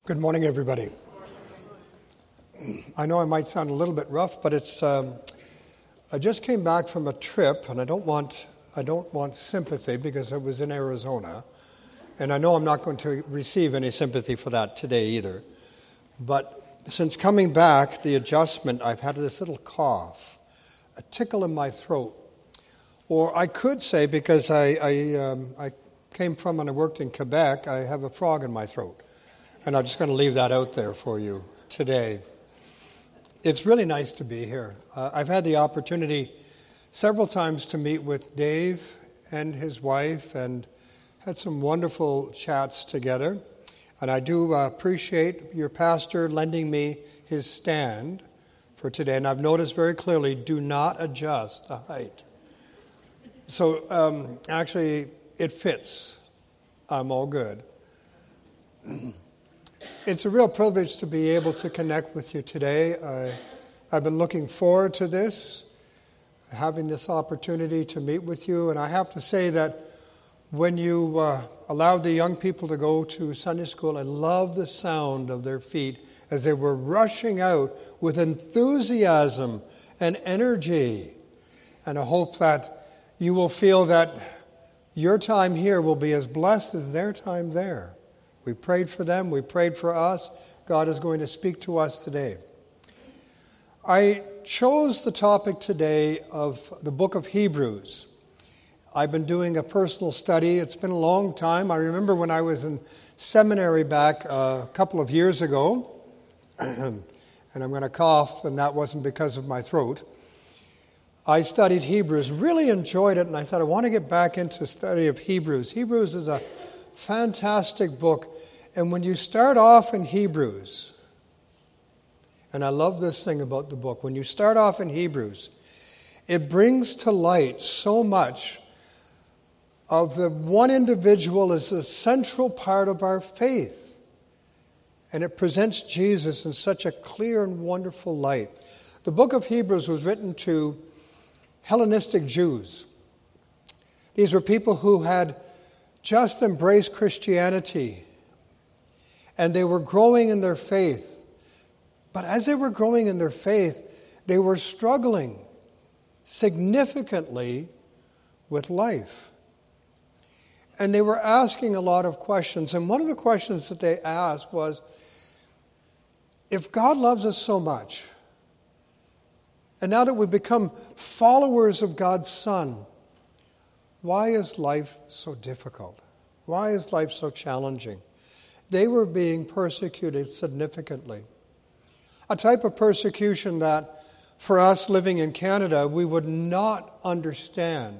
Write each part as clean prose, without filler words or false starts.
Good morning, everybody. I know I might sound a little bit rough, but it's. I just came back from a trip, and I don't want sympathy because I was in Arizona, and I know I'm not going to receive any sympathy for that today either. But since coming back, the adjustment, I've had this little cough, a tickle in my throat, or I could say because I came from and I worked in Quebec, I have a frog in my throat. And I'm just going to leave that out there for you today. It's really nice to be here. I've had the opportunity several times to meet with Dave and his wife and had some wonderful chats together. And I do appreciate your pastor lending me his stand for today. And I've noticed very clearly, do not adjust the height. So actually, it fits. I'm all good. It's a real privilege to be able to connect with you today. I've been looking forward to this, having this opportunity to meet with you. And I have to say that when you allowed the young people to go to Sunday school, I love the sound of their feet as they were rushing out with enthusiasm and energy. And I hope that you will feel that your time here will be as blessed as their time there. We prayed for them. We prayed for us. God is going to speak to us today. I chose the topic today of the book of Hebrews. I've been doing a personal study. It's been a long time. I remember when I was in seminary back a couple of years ago, and I'm going to cough, and that wasn't because of my throat. I studied Hebrews, really enjoyed it, and I thought I want to get back into study of Hebrews. Hebrews is a fantastic book. And when you start off in Hebrews, and I love this thing about the book, when you start off in Hebrews, it brings to light so much of the one individual as a central part of our faith. And it presents Jesus in such a clear and wonderful light. The book of Hebrews was written to Hellenistic Jews. These were people who had just embraced Christianity, and they were growing in their faith. But as they were growing in their faith, they were struggling significantly with life. And they were asking a lot of questions. And one of the questions that they asked was, if God loves us so much, and now that we've become followers of God's Son, why is life so difficult? Why is life so challenging? They were being persecuted significantly. A type of persecution that, for us living in Canada, we would not understand.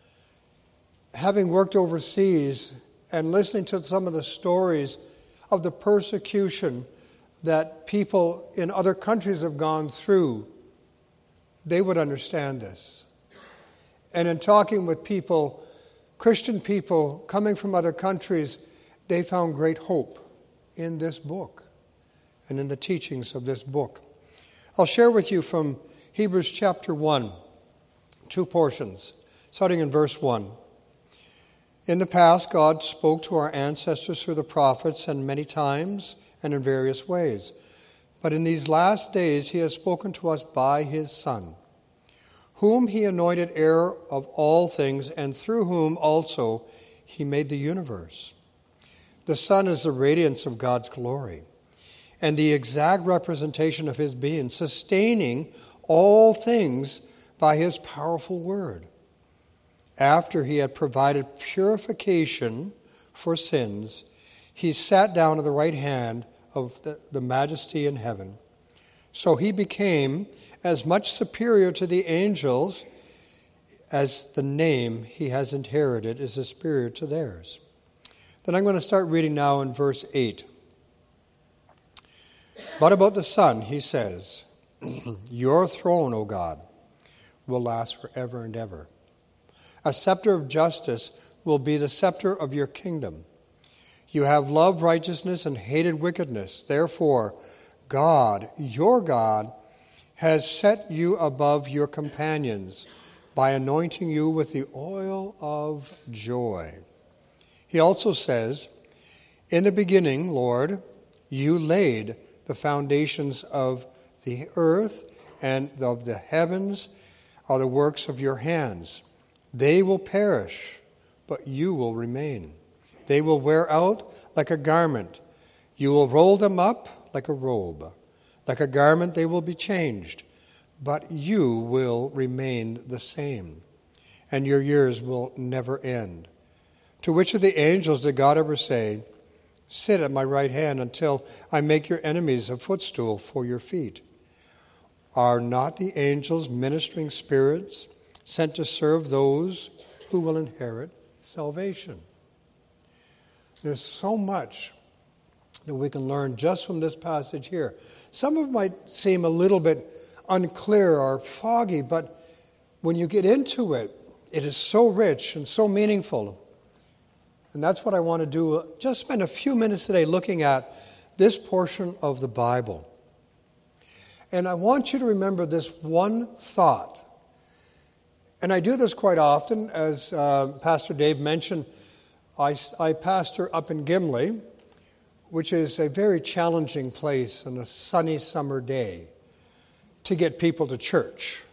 Having worked overseas and listening to some of the stories of the persecution that people in other countries have gone through, they would understand this. And in talking with people, Christian people coming from other countries, they found great hope in this book and in the teachings of this book. I'll share with you from Hebrews chapter 1, two portions, starting in verse 1. In the past, God spoke to our ancestors through the prophets and many times and in various ways. But in these last days, he has spoken to us by his Son, whom he anointed heir of all things, and through whom also he made the universe. The Son is the radiance of God's glory, and the exact representation of his being, sustaining all things by his powerful word. After he had provided purification for sins, he sat down at the right hand of the majesty in heaven. So he became as much superior to the angels as the name he has inherited is superior to theirs. Then I'm going to start reading now in verse 8. But about the Son, he says, your throne, O God, will last forever and ever. A scepter of justice will be the scepter of your kingdom. You have loved righteousness and hated wickedness. Therefore, God, your God, has set you above your companions by anointing you with the oil of joy. He also says, in the beginning, Lord, You laid the foundations of the earth, and of the heavens are the works of your hands. They will perish, but you will remain. They will wear out like a garment. You will roll them up like a robe. Like a garment they will be changed, but you will remain the same, and your years will never end. To which of the angels did God ever say, sit at my right hand until I make your enemies a footstool for your feet? Are not the angels ministering spirits sent to serve those who will inherit salvation? There's so much that we can learn just from this passage here. Some of it might seem a little bit unclear or foggy, but when you get into it, it is so rich and so meaningful. And that's what I want to do. Just spend a few minutes today looking at this portion of the Bible. And I want you to remember this one thought. And I do this quite often. As Pastor Dave mentioned, I pastor up in Gimli, which is a very challenging place on a sunny summer day to get people to church.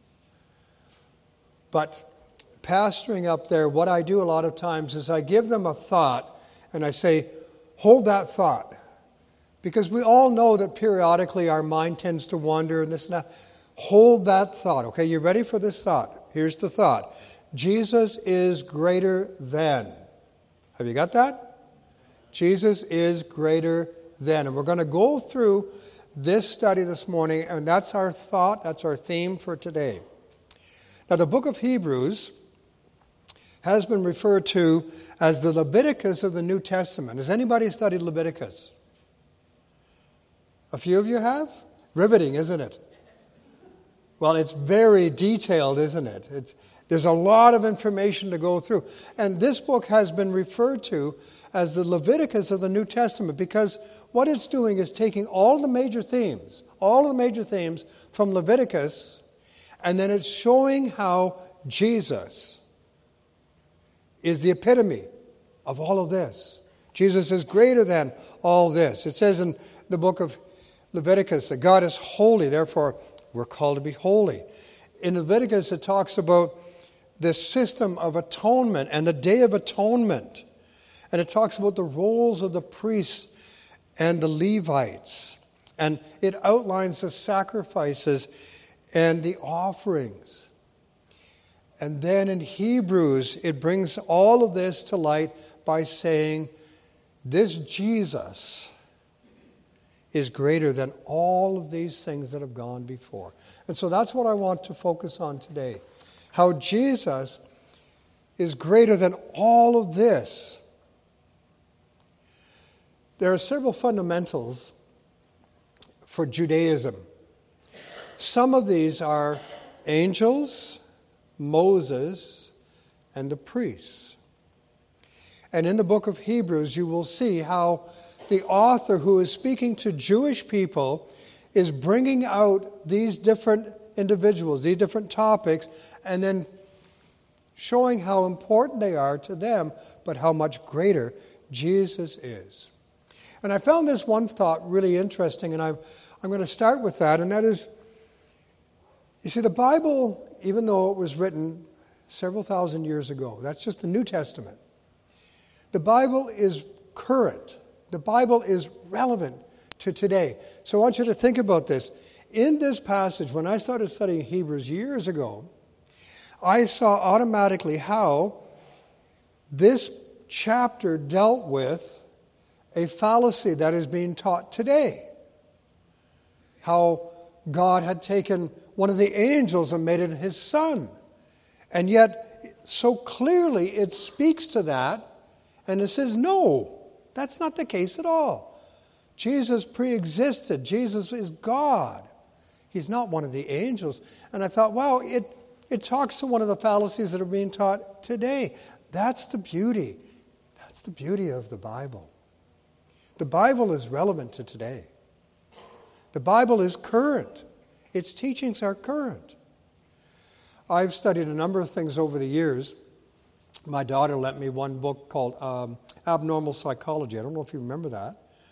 But pastoring up there, what I do a lot of times is I give them a thought and I say, hold that thought. Because we all know that periodically our mind tends to wander and this and that. Hold that thought. Okay, you ready for this thought? Here's the thought. Jesus is greater than. Have you got that? Jesus is greater than. And we're going to go through this study this morning, and that's our thought, that's our theme for today. Now, the book of Hebrews has been referred to as the Leviticus of the New Testament. Has anybody studied Leviticus? A few of you have? Riveting, isn't it? Well, it's very detailed, isn't it? There's a lot of information to go through. And this book has been referred to as the Leviticus of the New Testament because what it's doing is taking all the major themes from Leviticus, and then it's showing how Jesus is the epitome of all of this. Jesus is greater than all this. It says in the book of Leviticus that God is holy, therefore we're called to be holy. In Leviticus it talks about the system of atonement and the Day of Atonement. And it talks about the roles of the priests and the Levites. And it outlines the sacrifices and the offerings. And then in Hebrews, it brings all of this to light by saying, this Jesus is greater than all of these things that have gone before. And so that's what I want to focus on today. How Jesus is greater than all of this. There are several fundamentals for Judaism. Some of these are angels, Moses, and the priests. And in the book of Hebrews, you will see how the author who is speaking to Jewish people is bringing out these different individuals, these different topics, and then showing how important they are to them, but how much greater Jesus is. And I found this one thought really interesting, and I'm going to start with that, and that is, you see, the Bible, even though it was written several thousand years ago, that's just the New Testament, the Bible is current. The Bible is relevant to today. So I want you to think about this. In this passage, when I started studying Hebrews years ago, I saw automatically how this chapter dealt with a fallacy that is being taught today. How God had taken one of the angels and made it his son. And yet, so clearly it speaks to that, and it says, no, that's not the case at all. Jesus pre-existed. Jesus is God. He's not one of the angels. And I thought, wow, it talks to one of the fallacies that are being taught today. That's the beauty. That's the beauty of the Bible. The Bible is relevant to today. The Bible is current. Its teachings are current. I've studied a number of things over the years. My daughter lent me one book called Abnormal Psychology. I don't know if you remember that.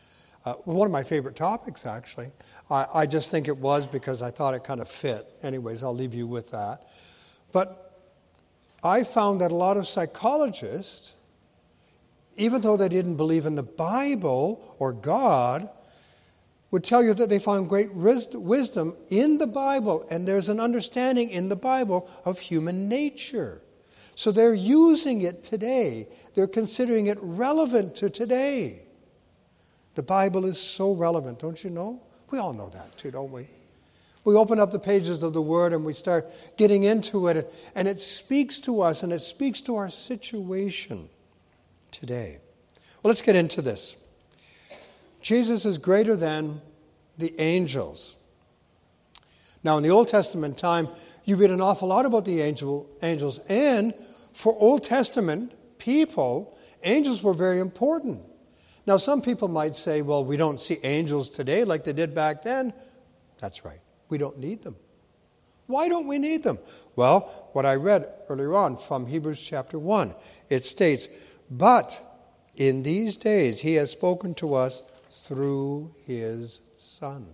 One of my favorite topics, actually. I just think it was because I thought it kind of fit. Anyways, I'll leave you with that. But I found that a lot of psychologists, even though they didn't believe in the Bible or God, would tell you that they found great wisdom in the Bible, and there's an understanding in the Bible of human nature. So they're using it today. They're considering it relevant to today. The Bible is so relevant, don't you know? We all know that too, don't we? We open up the pages of the Word and we start getting into it, and it speaks to us, and it speaks to our situation today. Well, let's get into this. Jesus is greater than the angels. Now, in the Old Testament time, you read an awful lot about the angels, and for Old Testament people, angels were very important. Now, some people might say, well, we don't see angels today like they did back then. That's right. We don't need them. Why don't we need them? Well, what I read earlier on from Hebrews chapter 1, it states, but in these days he has spoken to us through his Son.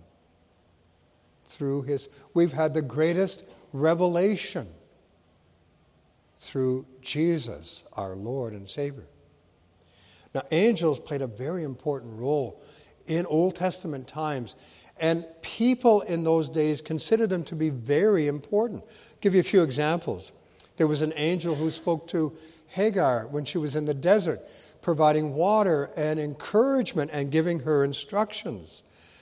We've had the greatest revelation through Jesus, our Lord and Savior. Now, angels played a very important role in Old Testament times, and people in those days considered them to be very important. I'll give you a few examples. There was an angel who spoke to Hagar when she was in the desert, providing water and encouragement and giving her instructions.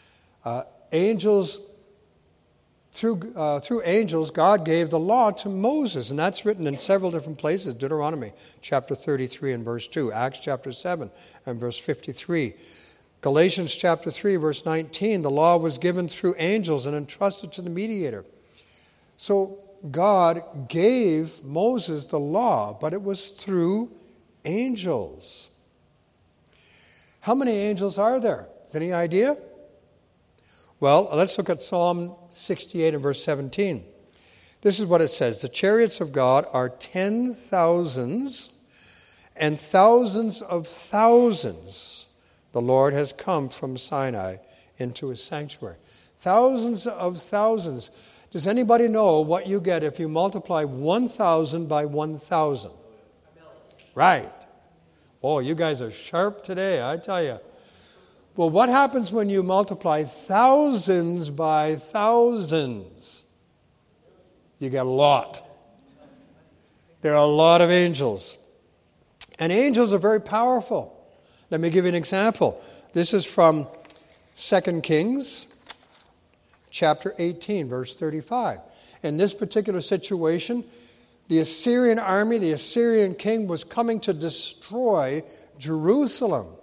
Through angels, God gave the law to Moses, and that's written in several different places. Deuteronomy chapter 33 and verse 2, Acts chapter 7 and verse 53. Galatians chapter 3 verse 19, the law was given through angels and entrusted to the mediator. So God gave Moses the law, but it was through angels. How many angels are there? Any idea? Well, let's look at Psalm 68 and verse 17. This is what it says. The chariots of God are 10,000s and thousands of thousands. The Lord has come from Sinai into his sanctuary. Thousands of thousands. Does anybody know what you get if you multiply 1,000 by 1,000? Right. Oh, you guys are sharp today, I tell you. Well, what happens when you multiply thousands by thousands? You get a lot. There are a lot of angels. And angels are very powerful. Let me give you an example. This is from 2 Kings chapter 18, verse 35. In this particular situation, the Assyrian army, the Assyrian king, was coming to destroy Jerusalem.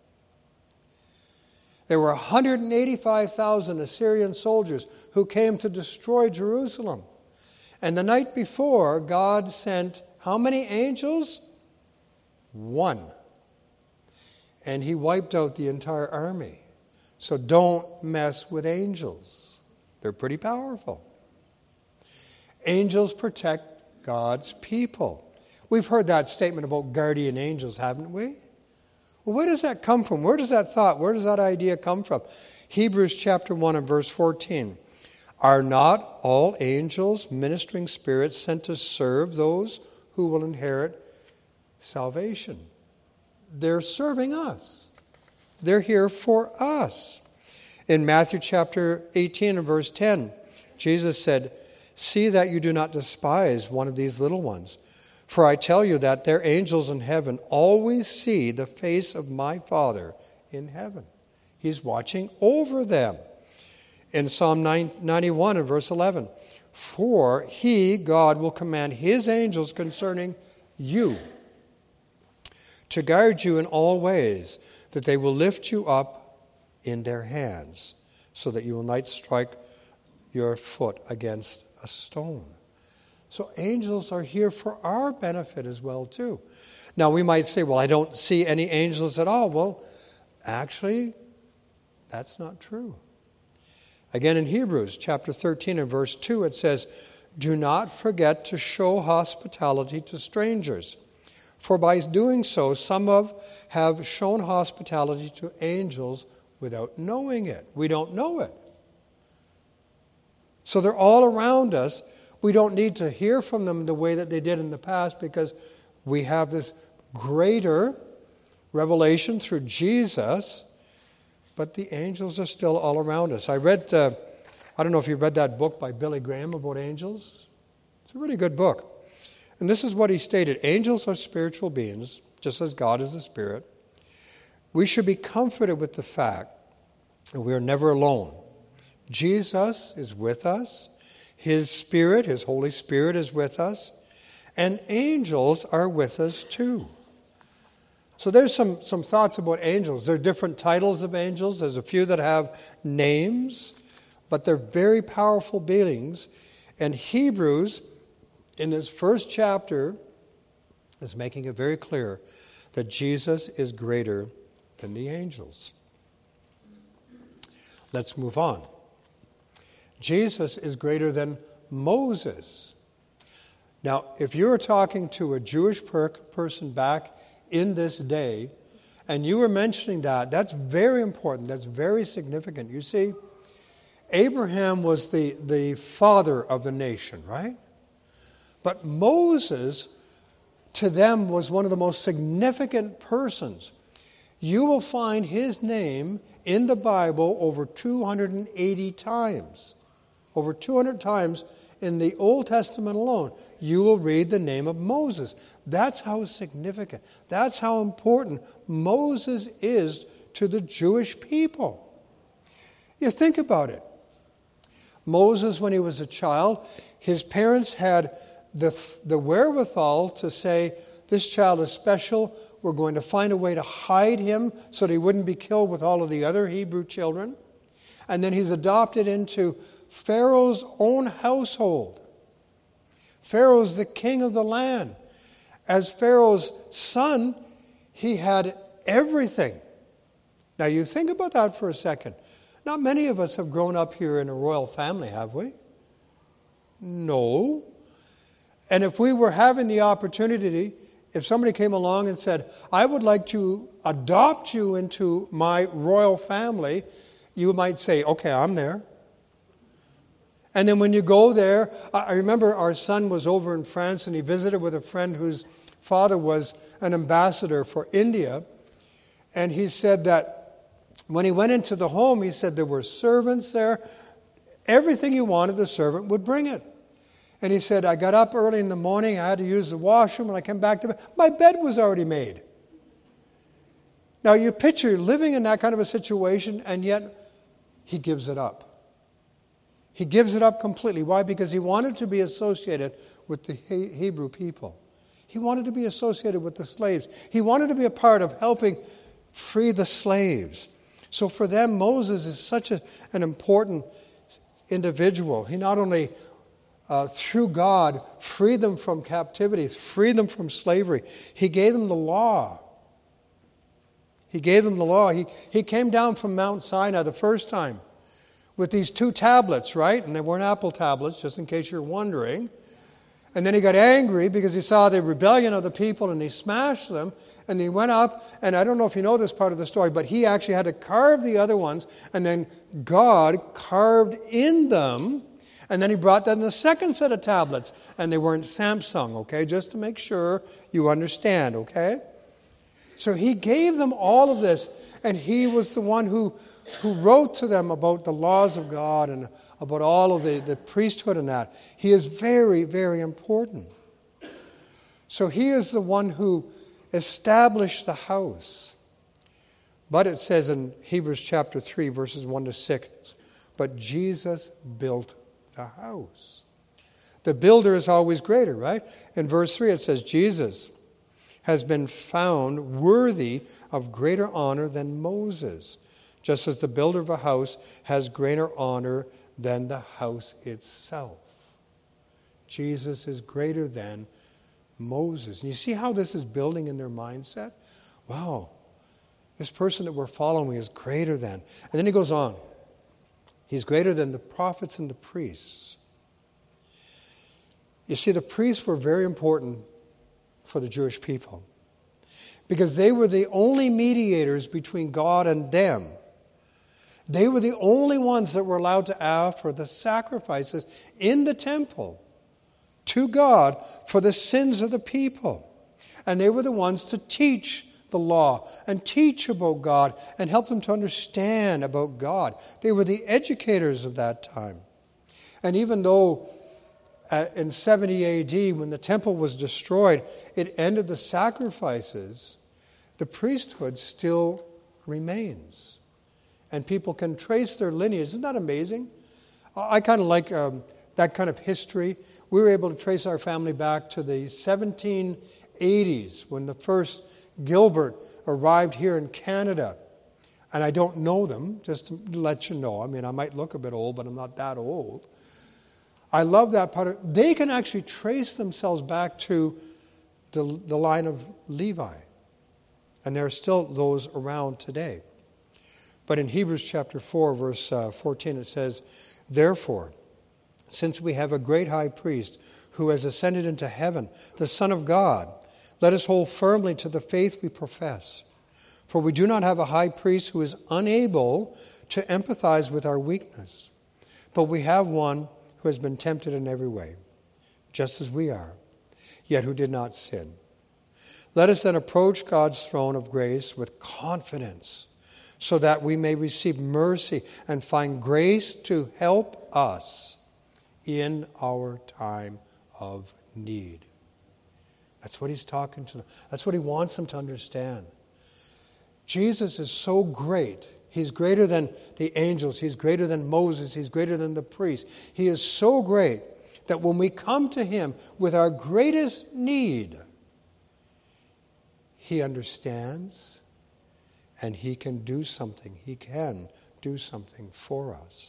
There were 185,000 Assyrian soldiers who came to destroy Jerusalem. And the night before, God sent how many angels? 1. And he wiped out the entire army. So don't mess with angels. They're pretty powerful. Angels protect God's people. We've heard that statement about guardian angels, haven't we? Well, where does that come from? Where does that thought, where does that idea come from? Hebrews chapter 1 and verse 14. Are not all angels ministering spirits sent to serve those who will inherit salvation? They're serving us. They're here for us. In Matthew chapter 18 and verse 10, Jesus said, see that you do not despise one of these little ones. For I tell you that their angels in heaven always see the face of my Father in heaven. He's watching over them. In Psalm 91 and verse 11, for he, God, will command his angels concerning you to guard you in all ways, that they will lift you up in their hands, so that you will not strike your foot against a stone. So angels are here for our benefit as well, too. Now, we might say, well, I don't see any angels at all. Well, actually, that's not true. Again, in Hebrews chapter 13 and verse 2, it says, do not forget to show hospitality to strangers. For by doing so, some have shown hospitality to angels without knowing it. We don't know it. So they're all around us. We don't need to hear from them the way that they did in the past because we have this greater revelation through Jesus, but the angels are still all around us. I read, I don't know if you read that book by Billy Graham about angels. It's a really good book. And this is what he stated. Angels are spiritual beings, just as God is a spirit. We should be comforted with the fact that we are never alone. Jesus is with us. His Spirit, His Holy Spirit is with us. And angels are with us too. So there's some thoughts about angels. There are different titles of angels. There's a few that have names, but they're very powerful beings. And Hebrews, in this first chapter, is making it very clear that Jesus is greater than the angels. Let's move on. Jesus is greater than Moses. Now, if you were talking to a Jewish person back in this day, and you were mentioning that, that's very important. That's very significant. You see, Abraham was the father of the nation, right? But Moses, to them, was one of the most significant persons. You will find his name in the Bible over 280 times. Over 200 times in the Old Testament alone, you will read the name of Moses. That's how significant, that's how important Moses is to the Jewish people. You think about it. Moses, when he was a child, his parents had the wherewithal to say, this child is special. We're going to find a way to hide him so that he wouldn't be killed with all of the other Hebrew children. And then he's adopted into Pharaoh's own household. Pharaoh's the king of the land. As Pharaoh's son, he had everything. Now you think about that for a second. Not many of us have grown up here in a royal family, have we? No. And if we were having the opportunity, if somebody came along and said, I would like to adopt you into my royal family, you might say, okay, I'm there. And then when you go there, I remember our son was over in France and he visited with a friend whose father was an ambassador for India. And he said that when he went into the home, he said there were servants there. Everything you wanted, the servant would bring it. And he said, I got up early in the morning, I had to use the washroom, when I came back to bed, my bed was already made. Now you picture living in that kind of a situation, and yet he gives it up. He gives it up completely. Why? Because he wanted to be associated with the Hebrew people. He wanted to be associated with the slaves. He wanted to be a part of helping free the slaves. So for them, Moses is such an important individual. He not only through God, freed them from captivity, freed them from slavery. He gave them the law. He gave them the law. He came down from Mount Sinai the first time with these 2 tablets, right? And they weren't apple tablets, just in case you're wondering. And then he got angry because he saw the rebellion of the people and he smashed them. And he went up, and I don't know if you know this part of the story, but he actually had to carve the other ones, and then God carved in them. And then he brought them the second set of tablets, and they weren't Samsung, okay? Just to make sure you understand, okay? So he gave them all of this, and he was the one who wrote to them about the laws of God and about all of the priesthood and that. He is very, very important. So he is the one who established the house. But it says in Hebrews chapter 3, verses 1 to 6, but Jesus built the house. The builder is always greater, right? In verse 3 it says, Jesus has been found worthy of greater honor than Moses, just as the builder of a house has greater honor than the house itself. Jesus is greater than Moses. And you see how this is building in their mindset? Wow, this person that we're following is greater than. And then he goes on. He's greater than the prophets and the priests. You see, the priests were very important for the Jewish people because they were the only mediators between God and them. They were the only ones that were allowed to offer the sacrifices in the temple to God for the sins of the people. And they were the ones to teach the law and teach about God and help them to understand about God. They were the educators of that time. And even though in 70 AD, when the temple was destroyed, it ended the sacrifices, the priesthood still remains. And people can trace their lineage. Isn't that amazing? I kind of like that kind of history. We were able to trace our family back to the 1780s when the first Gilbert arrived here in Canada. And I don't know them, just to let you know. I mean, I might look a bit old, but I'm not that old. I love that part. They can actually trace themselves back to the line of Levi. And there are still those around today. But in Hebrews chapter 4, verse 14, it says, "Therefore, since we have a great high priest who has ascended into heaven, the Son of God, let us hold firmly to the faith we profess. For we do not have a high priest who is unable to empathize with our weakness, but we have one who has been tempted in every way, just as we are, yet who did not sin. Let us then approach God's throne of grace with confidence, so that we may receive mercy and find grace to help us in our time of need." That's what he's talking to them. That's what he wants them to understand. Jesus is so great. He's greater than the angels. He's greater than Moses. He's greater than the priests. He is so great that when we come to him with our greatest need, he understands and he can do something. He can do something for us.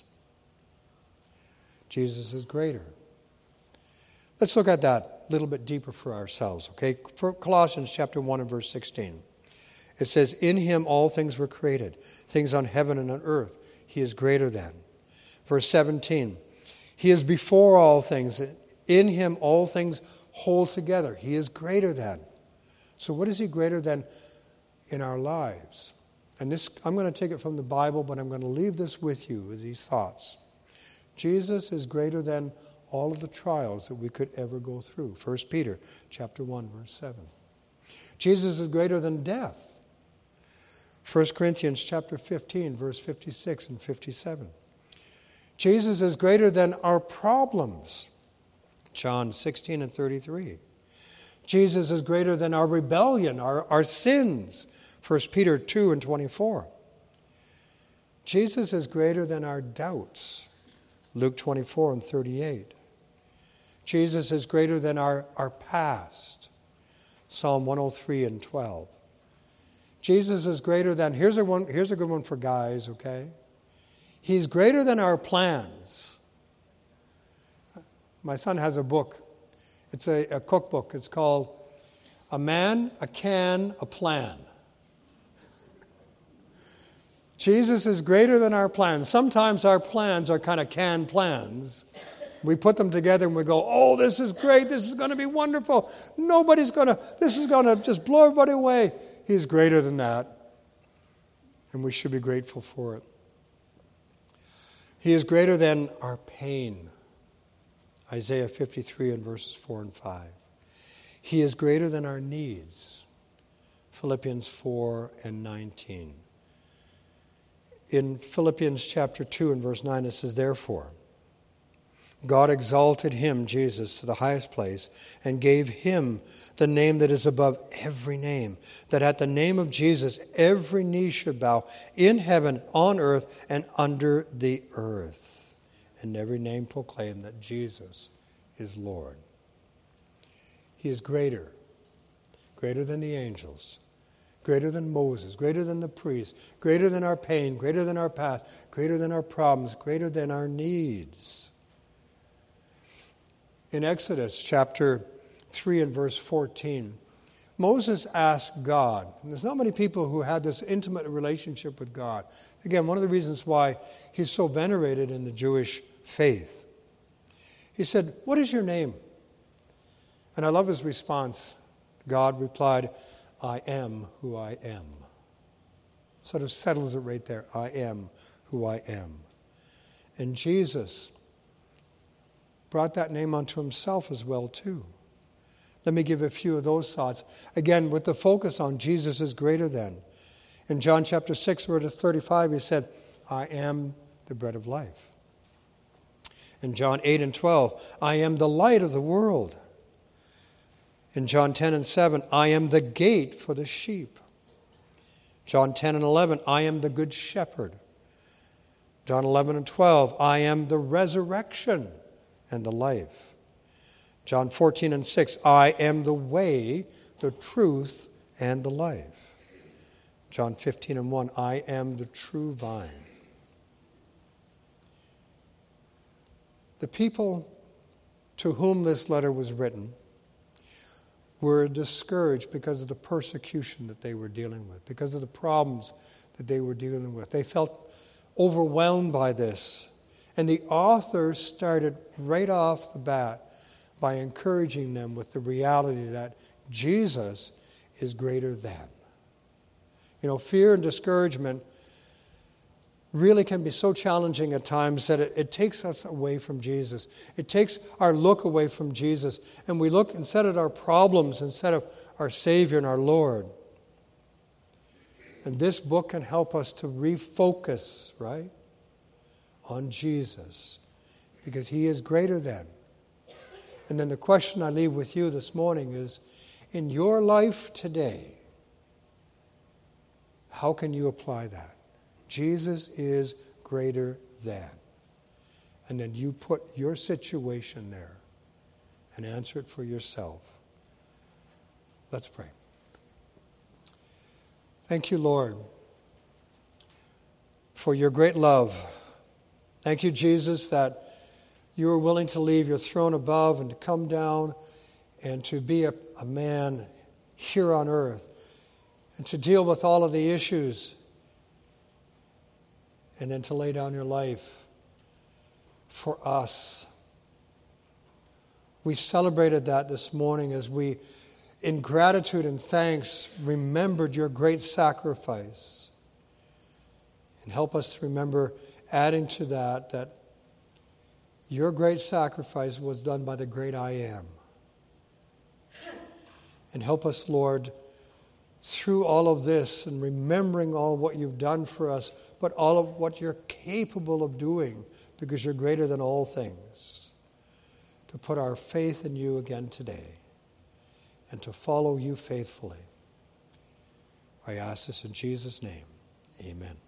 Jesus is greater. Let's look at that a little bit deeper for ourselves, okay? For Colossians chapter 1 and verse 16. It says, "In him all things were created, things on heaven and on earth. He is greater than." Verse 17, "He is before all things. In him all things hold together. He is greater than." So what is he greater than in our lives? And this, I'm going to take it from the Bible, but I'm going to leave this with you with these thoughts. Jesus is greater than all of the trials that we could ever go through. 1 Peter chapter 1, verse 7. Jesus is greater than death. 1 Corinthians chapter 15, verse 56 and 57. Jesus is greater than our problems. John 16 and 33. Jesus is greater than our rebellion, our sins. 1 Peter 2 and 24. Jesus is greater than our doubts. Luke 24 and 38. Jesus is greater than our past. Psalm 103 and 12. Jesus is greater than, here's a good one for guys, okay? He's greater than our plans. My son has a book. It's a cookbook. It's called A Man, a Can, a Plan. Jesus is greater than our plans. Sometimes our plans are kind of canned plans. We put them together and we go, "Oh, this is great. This is going to be wonderful. This is going to just blow everybody away." He's greater than that. And we should be grateful for it. He is greater than our pain. Isaiah 53 and verses 4 and 5. He is greater than our needs. Philippians 4 and 19. In Philippians chapter 2 and verse 9, it says, "Therefore, God exalted him, Jesus, to the highest place and gave him the name that is above every name, that at the name of Jesus every knee should bow in heaven, on earth, and under the earth, and every name proclaim that Jesus is Lord." He is greater than the angels, greater than Moses, greater than the priests, greater than our pain, greater than our past, greater than our problems, greater than our needs. In Exodus chapter 3 and verse 14, Moses asked God, and there's not many people who had this intimate relationship with God. Again, one of the reasons why he's so venerated in the Jewish faith. He said, "What is your name?" And I love his response. God replied, "I am who I am." Sort of settles it right there. I am who I am. And Jesus brought that name unto himself as well too. Let me give a few of those thoughts. Again, with the focus on Jesus is greater than. In John chapter 6, verse 35, he said, I am the bread of life. In John 8 and 12, I am the light of the world. In John 10 and 7, I am the gate for the sheep. John 10 and 11, I am the good shepherd. John 11 and 12, I am the resurrection and the life. John 14 and 6, I am the way, the truth, and the life. John 15 and 1, I am the true vine. The people to whom this letter was written were discouraged because of the persecution that they were dealing with, because of the problems that they were dealing with. They felt overwhelmed by this. And the author started right off the bat by encouraging them with the reality that Jesus is greater than. You know, fear and discouragement really can be so challenging at times that it takes us away from Jesus. It takes our look away from Jesus. And we look instead at our problems, instead of our Savior and our Lord. And this book can help us to refocus, right, on Jesus, because he is greater than. And then the question I leave with you this morning is, in your life today, how can you apply that? Jesus is greater than. And then you put your situation there and answer it for yourself. Let's pray. Thank you, Lord, for your great love. Thank you, Jesus, that you were willing to leave your throne above and to come down and to be a man here on earth and to deal with all of the issues and then to lay down your life for us. We celebrated that this morning as we, in gratitude and thanks, remembered your great sacrifice. And help us to remember, adding to that your great sacrifice was done by the great I am. And help us, Lord, through all of this and remembering all what you've done for us, but all of what you're capable of doing, because you're greater than all things, to put our faith in you again today and to follow you faithfully. I ask this in Jesus' name. Amen.